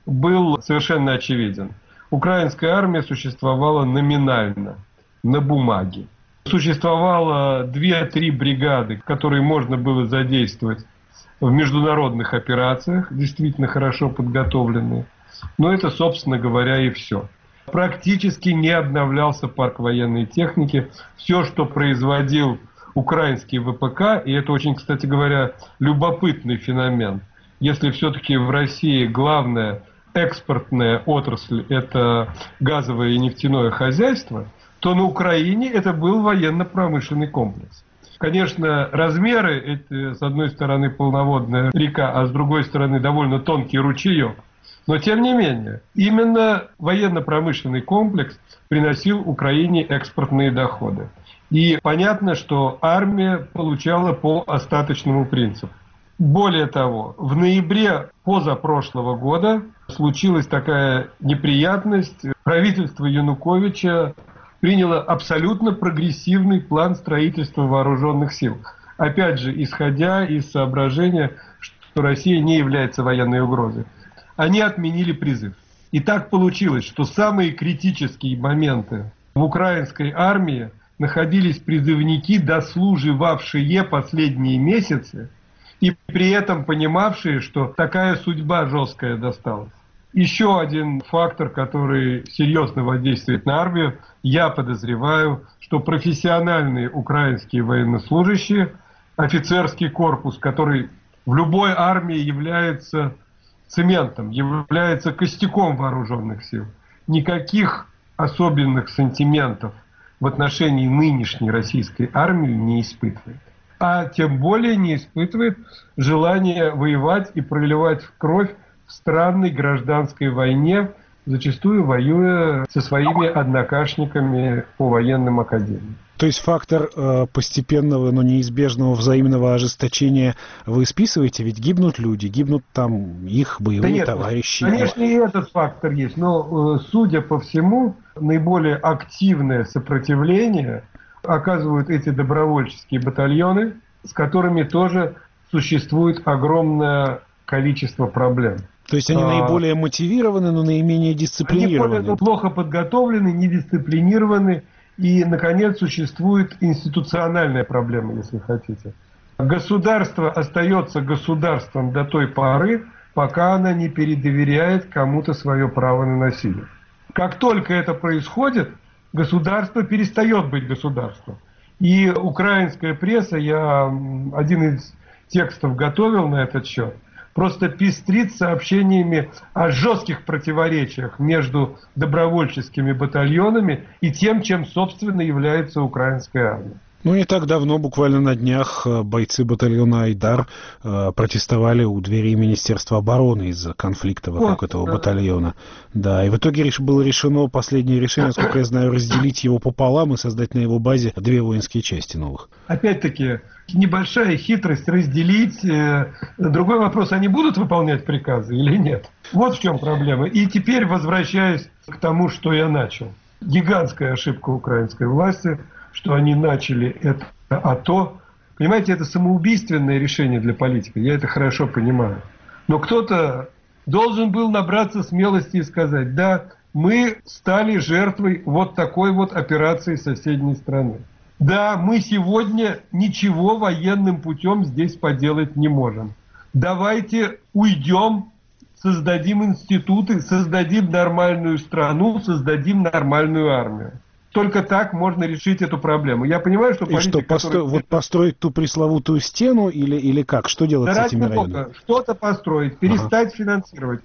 был совершенно очевиден. Украинская армия существовала номинально, на бумаге. Существовало 2-3 бригады, которые можно было задействовать в международных операциях, действительно хорошо подготовленные. Но это, собственно говоря, и все. Практически не обновлялся парк военной техники. Все, что производил украинский ВПК, и это очень, кстати говоря, любопытный феномен. Если все-таки в России главная экспортная отрасль – это газовое и нефтяное хозяйство, то на Украине это был военно-промышленный комплекс. Конечно, размеры – это, с одной стороны, полноводная река, а с другой стороны, довольно тонкий ручеек. Но, тем не менее, именно военно-промышленный комплекс приносил Украине экспортные доходы. И понятно, что армия получала по остаточному принципу. Более того, в ноябре позапрошлого года случилась такая неприятность. Правительство Януковича приняло абсолютно прогрессивный план строительства вооруженных сил. Опять же, исходя из соображения, что Россия не является военной угрозой. Они отменили призыв. И так получилось, что самые критические моменты в украинской армии находились призывники, дослуживавшие последние месяцы, и при этом понимавшие, что такая судьба жесткая досталась. Еще один фактор, который серьезно воздействует на армию, я подозреваю, что профессиональные украинские военнослужащие, офицерский корпус, который в любой армии является цементом, является костяком вооруженных сил, никаких особенных сантиментов в отношении нынешней российской армии не испытывает. А тем более не испытывает желания воевать и проливать кровь в странной гражданской войне, зачастую воюя со своими однокашниками по военным академиям. То есть фактор постепенного, но неизбежного взаимного ожесточения вы списываете? Ведь гибнут люди, гибнут там их боевые товарищи. Конечно, и этот фактор есть. Но, судя по всему, наиболее активное сопротивление оказывают эти добровольческие батальоны, с которыми тоже существует огромное количество проблем. То есть они наиболее мотивированы, но наименее дисциплинированы. Они плохо подготовлены, недисциплинированы. И, наконец, существует институциональная проблема, если хотите. Государство остается государством до той поры, пока она не передоверяет кому-то свое право на насилие. Как только это происходит, государство перестает быть государством. И украинская пресса, я один из текстов готовил на этот счет, просто пестрит сообщениями о жестких противоречиях между добровольческими батальонами и тем, чем, собственно, является украинская армия. Ну, не так давно, буквально на днях, бойцы батальона «Айдар» протестовали у дверей Министерства обороны из-за конфликта вокруг этого батальона. Да, и в итоге было решено, последнее решение, насколько я знаю, разделить его пополам и создать на его базе 2 воинские части новых. Опять-таки, небольшая хитрость разделить. Другой вопрос, они будут выполнять приказы или нет? Вот в чем проблема. И теперь, возвращаясь к тому, что я начал. Гигантская ошибка украинской власти, что они начали это АТО. Понимаете, это самоубийственное решение для политика. Я это хорошо понимаю. Но кто-то должен был набраться смелости и сказать: да, мы стали жертвой вот такой вот операции соседней страны. Да, мы сегодня ничего военным путем здесь поделать не можем. Давайте уйдем, создадим институты, создадим нормальную страну, создадим нормальную армию. Только так можно решить эту проблему. Я понимаю, что политик, вот построить ту пресловутую стену или как? Что делать с этими районами? Что-то построить, перестать финансировать.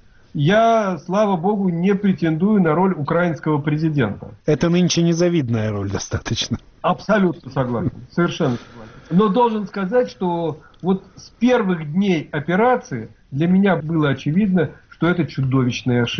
Я, слава богу, не претендую на роль украинского президента. Это нынче незавидная роль достаточно. Абсолютно согласен, совершенно согласен. Но должен сказать, что вот с первых дней операции для меня было очевидно, что это чудовищная ошибка.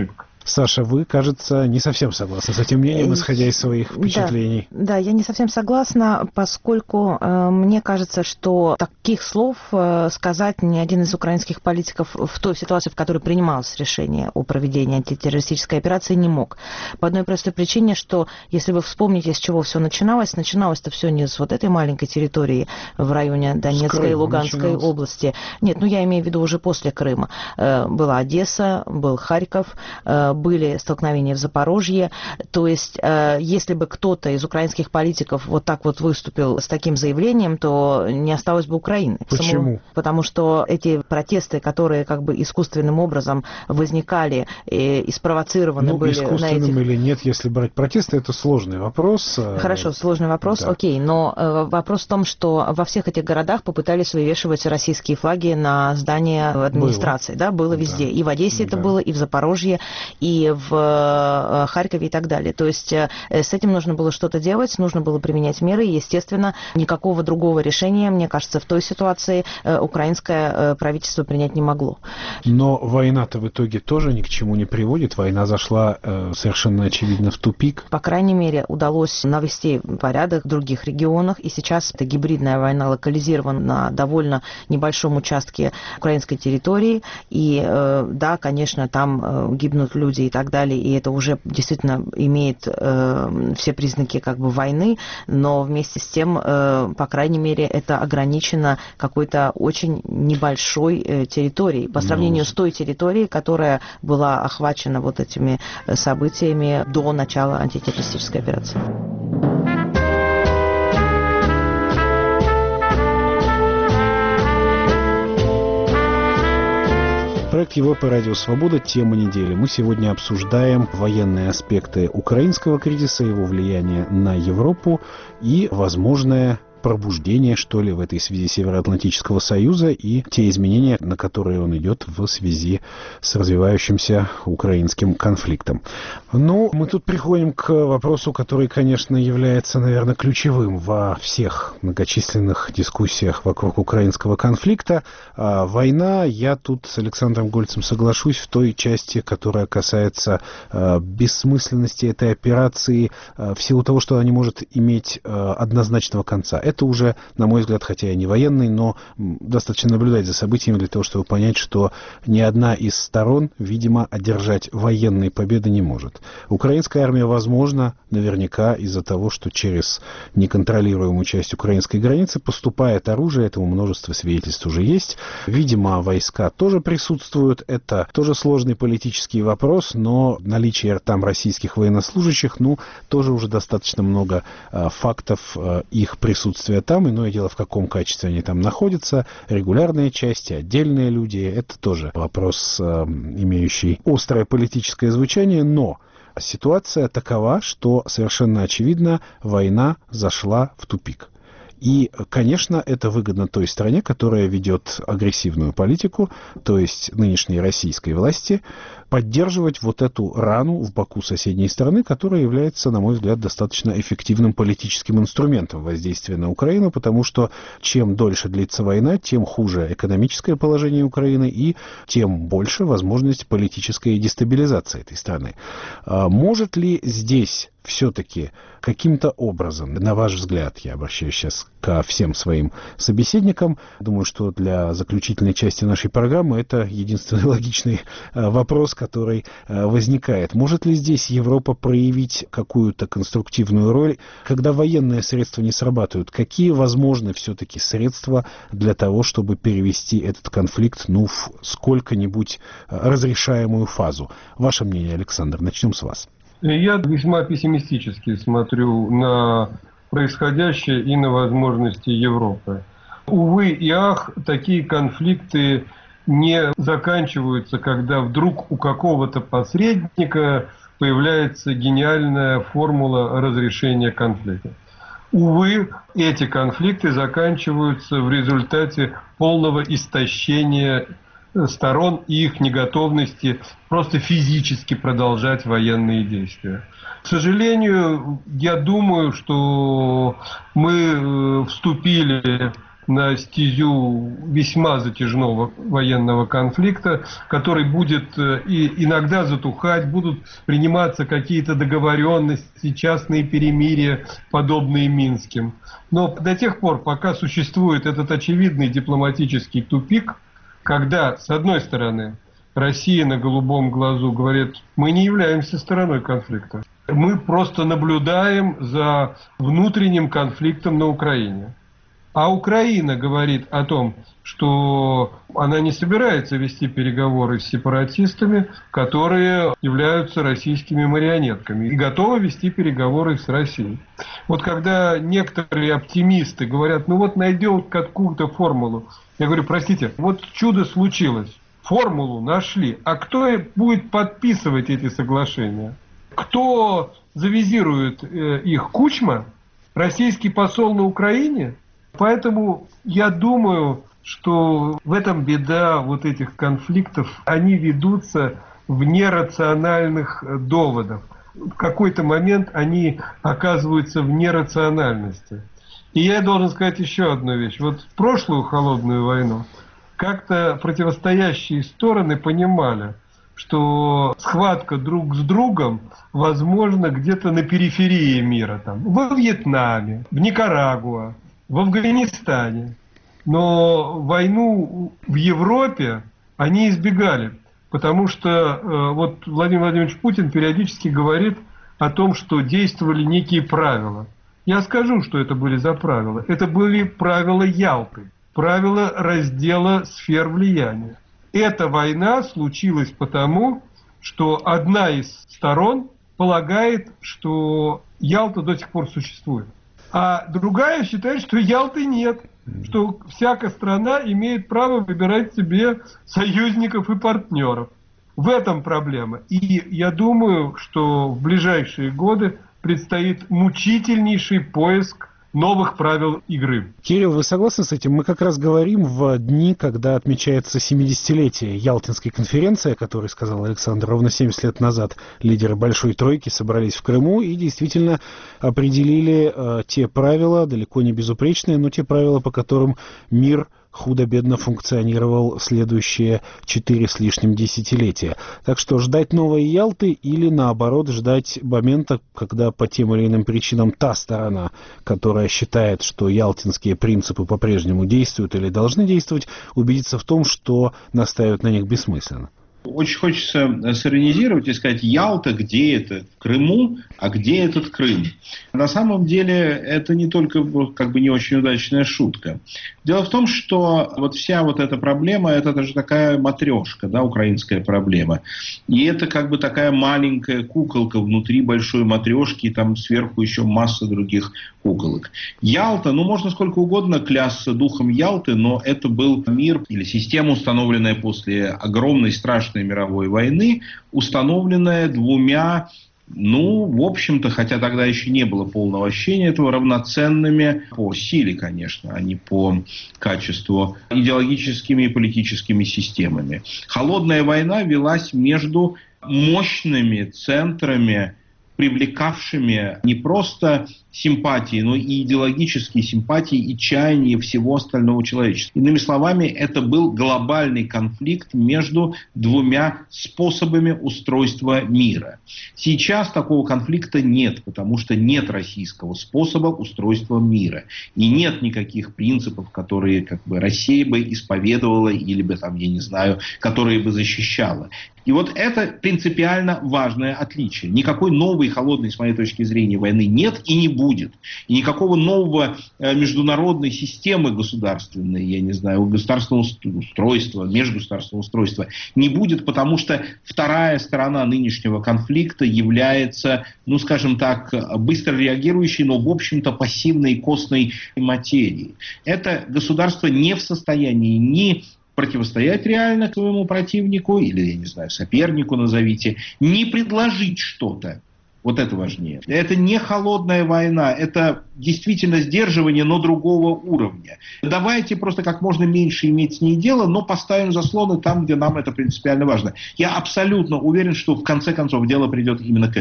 Саша, вы, кажется, не совсем согласны с этим мнением, исходя из своих впечатлений. Да, я не совсем согласна, поскольку мне кажется, что таких слов сказать ни один из украинских политиков в той ситуации, в которой принималось решение о проведении антитеррористической операции, не мог. По одной простой причине, что если вы вспомните, с чего все начиналось-то все не с вот этой маленькой территории в районе Донецкой и Луганской области. Нет, я имею в виду уже после Крыма. Была Одесса, был Харьков, были столкновения в Запорожье. То есть, если бы кто-то из украинских политиков вот так вот выступил с таким заявлением, то не осталось бы Украины. Почему? Потому что эти протесты, которые как бы искусственным образом возникали и спровоцированы были искусственным на этих... или нет, если брать протесты, это сложный вопрос. Хорошо, сложный вопрос, да. Окей, но вопрос в том, что во всех этих городах попытались вывешивать российские флаги на здание администрации. Было везде. Да. И в Одессе это было, и в Запорожье, и в Харькове и так далее. То есть с этим нужно было что-то делать, нужно было применять меры, и, естественно, никакого другого решения, мне кажется, в той ситуации украинское правительство принять не могло. Но война-то в итоге тоже ни к чему не приводит. Война зашла совершенно очевидно в тупик. По крайней мере, удалось навести порядок в других регионах, и сейчас эта гибридная война локализирована на довольно небольшом участке украинской территории, и да, конечно, там гибнут люди и так далее, и это уже действительно имеет все признаки как бы войны, но вместе с тем, по крайней мере, это ограничено какой-то очень небольшой территорией по сравнению с той территорией, которая была охвачена вот этими событиями до начала антитеррористической операции. Проект Европа Радио Свобода. Тема недели. Мы сегодня обсуждаем военные аспекты украинского кризиса, его влияние на Европу и возможное пробуждение, что ли, в этой связи Североатлантического Союза и те изменения, на которые он идет в связи с развивающимся украинским конфликтом. Мы тут приходим к вопросу, который, конечно, является, наверное, ключевым во всех многочисленных дискуссиях вокруг украинского конфликта. Война, я тут с Александром Гольцем соглашусь в той части, которая касается бессмысленности этой операции в силу того, что она не может иметь однозначного конца. Это уже, на мой взгляд, хотя и не военный, но достаточно наблюдать за событиями для того, чтобы понять, что ни одна из сторон, видимо, одержать военной победы не может. Украинская армия, возможно, наверняка из-за того, что через неконтролируемую часть украинской границы поступает оружие, этому множество свидетельств уже есть. Видимо, войска тоже присутствуют. Это тоже сложный политический вопрос, но наличие там российских военнослужащих, тоже уже достаточно много фактов их присутствия там. Иное дело, в каком качестве они там находятся. Регулярные части, отдельные люди. Это тоже вопрос, имеющий острое политическое звучание, но ситуация такова, что совершенно очевидно, война зашла в тупик. И, конечно, это выгодно той стране, которая ведет агрессивную политику, то есть нынешней российской власти, поддерживать вот эту рану в боку соседней страны, которая является, на мой взгляд, достаточно эффективным политическим инструментом воздействия на Украину, потому что чем дольше длится война, тем хуже экономическое положение Украины и тем больше возможность политической дестабилизации этой страны. Может ли здесь все-таки каким-то образом, на ваш взгляд, я обращаюсь сейчас ко всем своим собеседникам, думаю, что для заключительной части нашей программы это единственный логичный вопрос, который возникает. Может ли здесь Европа проявить какую-то конструктивную роль, когда военные средства не срабатывают? Какие возможны все-таки средства для того, чтобы перевести этот конфликт в сколько-нибудь разрешаемую фазу? Ваше мнение, Александр, начнем с вас. Я весьма пессимистически смотрю на происходящее и на возможности Европы. Увы и ах, такие конфликты не заканчиваются, когда вдруг у какого-то посредника появляется гениальная формула разрешения конфликта. Увы, эти конфликты заканчиваются в результате полного истощения сторон и их неготовности просто физически продолжать военные действия. К сожалению, я думаю, что мы вступили на стезю весьма затяжного военного конфликта, который будет и иногда затухать, будут приниматься какие-то договоренности, частные перемирия, подобные Минским. Но до тех пор, пока существует этот очевидный дипломатический тупик, когда, с одной стороны, Россия на голубом глазу говорит, мы не являемся стороной конфликта. Мы просто наблюдаем за внутренним конфликтом на Украине. А Украина говорит о том, что она не собирается вести переговоры с сепаратистами, которые являются российскими марионетками, и готова вести переговоры с Россией. Вот когда некоторые оптимисты говорят, ну вот найдем какую-то формулу, я говорю, простите, вот чудо случилось, формулу нашли, а кто будет подписывать эти соглашения? Кто завизирует их? Кучма? Российский посол на Украине? Поэтому я думаю, что в этом беда вот этих конфликтов. Они ведутся в нерациональных доводах. В какой-то момент они оказываются в нерациональности. И я должен сказать еще одну вещь. Вот в прошлую холодную войну как-то противостоящие стороны понимали, что схватка друг с другом возможна где-то на периферии мира. Там, во Вьетнаме, в Никарагуа, в Афганистане. Но войну в Европе они избегали. Потому что вот Владимир Владимирович Путин периодически говорит о том, что действовали некие правила. Я скажу, что это были за правила. Это были правила Ялты. Правила раздела сфер влияния. Эта война случилась потому, что одна из сторон полагает, что Ялта до сих пор существует. А другая считает, что Ялты нет. Что всякая страна имеет право выбирать себе союзников и партнеров. В этом проблема. И я думаю, что в ближайшие годы предстоит мучительнейший поиск новых правил игры. Кирилл, вы согласны с этим? Мы как раз говорим в дни, когда отмечается 70-летие Ялтинской конференции, о которой сказал Александр. Ровно 70 лет назад лидеры Большой Тройки собрались в Крыму и действительно определили те правила, далеко не безупречные, но те правила, по которым мир худо-бедно функционировал следующие 4 с лишним десятилетия. Так что ждать новой Ялты или, наоборот, ждать момента, когда по тем или иным причинам та сторона, которая считает, что ялтинские принципы по-прежнему действуют или должны действовать, убедится в том, что настаивать на них бессмысленно. Очень хочется сиронизировать и сказать, Ялта, где это? В Крыму, а где этот Крым? На самом деле это не только как бы не очень удачная шутка. Дело в том, что вот вся вот эта проблема, это даже такая матрешка, да, украинская проблема. И это как бы такая маленькая куколка внутри большой матрешки, и там сверху еще масса других куколок. Ялта, ну можно сколько угодно клясться духом Ялты, но это был мир или система, установленная после огромной страшной мировой войны, установленная двумя, ну, в общем-то, хотя тогда еще не было полного ощущения этого, равноценными по силе, конечно, а не по качеству, идеологическими и политическими системами. Холодная война велась между мощными центрами, привлекавшими не просто симпатии, но и идеологические симпатии и чаяния всего остального человечества. Иными словами, это был глобальный конфликт между двумя способами устройства мира. Сейчас такого конфликта нет, потому что нет российского способа устройства мира. И нет никаких принципов, которые как бы Россия бы исповедовала или бы, там, я не знаю, которые бы защищала. И вот это принципиально важное отличие. Никакой новой холодной, с моей точки зрения, войны нет и не будет. И никакого нового международной системы государственной, я не знаю, государственного устройства, межгосударственного устройства не будет, потому что вторая сторона нынешнего конфликта является, ну, скажем так, быстро реагирующей, но, в общем-то, пассивной костной материей. Это государство не в состоянии ни противостоять реально своему противнику, или, я не знаю, сопернику назовите, не предложить что-то. Вот это важнее. Это не холодная война, это действительно сдерживание, но другого уровня. Давайте просто как можно меньше иметь с ней дело, но поставим заслоны там, где нам это принципиально важно. Я абсолютно уверен, что в конце концов дело придет именно к этому.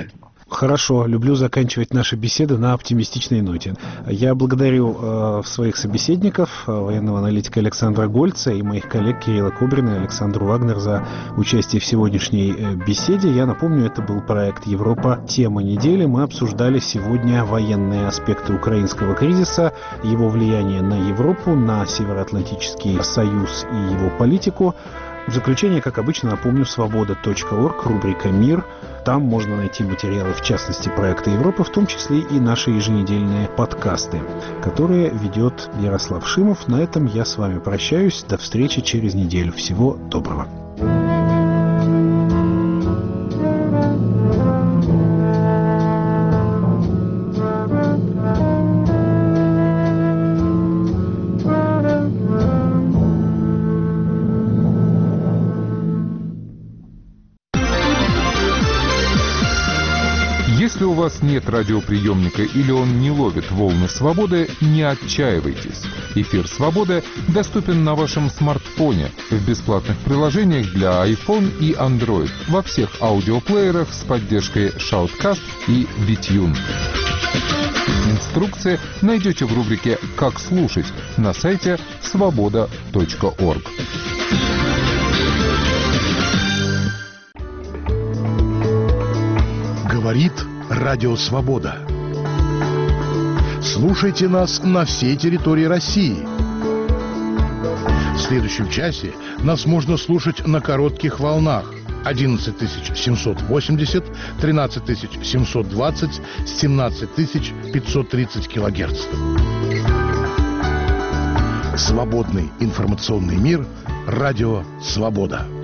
Хорошо, люблю заканчивать наши беседы на оптимистичной ноте. Я благодарю своих собеседников, военного аналитика Александра Гольца и моих коллег Кирилла Кобрина и Александру Вагнер за участие в сегодняшней беседе. Я напомню, это был проект «Европа. Тема недели». Мы обсуждали сегодня военные аспекты украинского кризиса, его влияние на Европу, на Североатлантический союз и его политику. В заключение, как обычно, напомню, свобода.орг, рубрика «Мир». Там можно найти материалы, в частности, проекта Европы, в том числе и наши еженедельные подкасты, которые ведет Ярослав Шимов. На этом я с вами прощаюсь. До встречи через неделю. Всего доброго. Если у вас нет радиоприемника или он не ловит волны свободы, не отчаивайтесь. Эфир «Свобода» доступен на вашем смартфоне в бесплатных приложениях для iPhone и Android во всех аудиоплеерах с поддержкой Shoutcast и BitTune. Инструкции найдете в рубрике «Как слушать» на сайте свобода.орг. Говорит Радио Свобода. Слушайте нас на всей территории России. В следующем часе нас можно слушать на коротких волнах 11780, 13720, 17530 килогерц. Свободный информационный мир. Радио Свобода.